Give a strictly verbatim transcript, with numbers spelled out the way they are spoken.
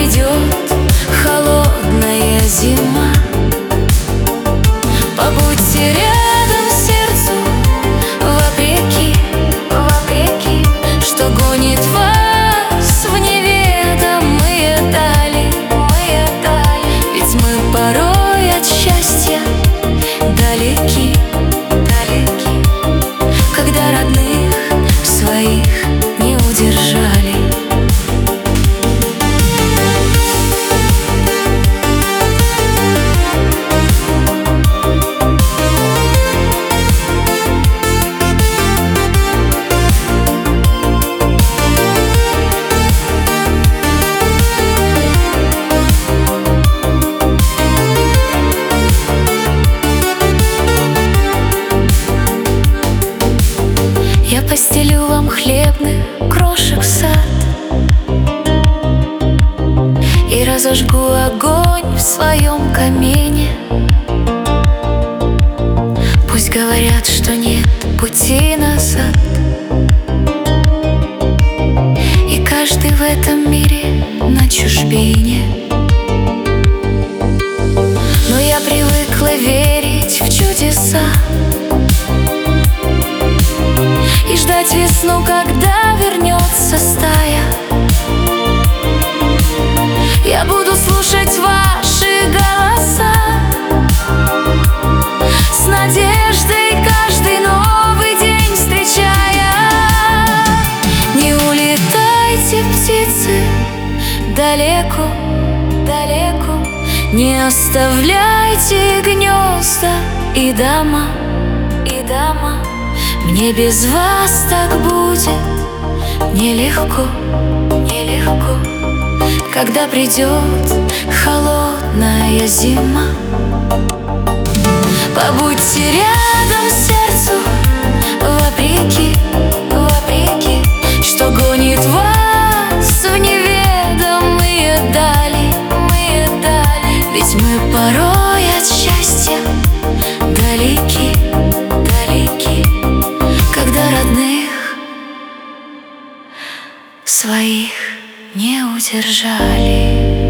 придет холодная зима. Побудьте рядом сердцу, вопреки, вопреки, что гонит вас в неведомые дали, мы дали. Ведь мы порой от счастья далеки, далеки, когда родных своих не удержали. Я постелю вам хлебных крошек сад и разожгу огонь в своем камине. Пусть говорят, что нет пути назад, и каждый в этом мире на чужбине. Но я привыкла верить в чудеса и ждать весну, когда вернется стая. Я буду слушать ваши голоса, с надеждой каждый новый день встречая. Не улетайте, птицы, далеко, далеко, не оставляйте гнезда и дома, и дома. Мне без вас так будет нелегко, нелегко, когда придет холодная зима. Побудьте рядом сердцу, вопреки, вопреки, что гонит вас в неведомые дали, мы дали. Ведь мы порой от счастья далеки, далеки, когда родных своих не удержали.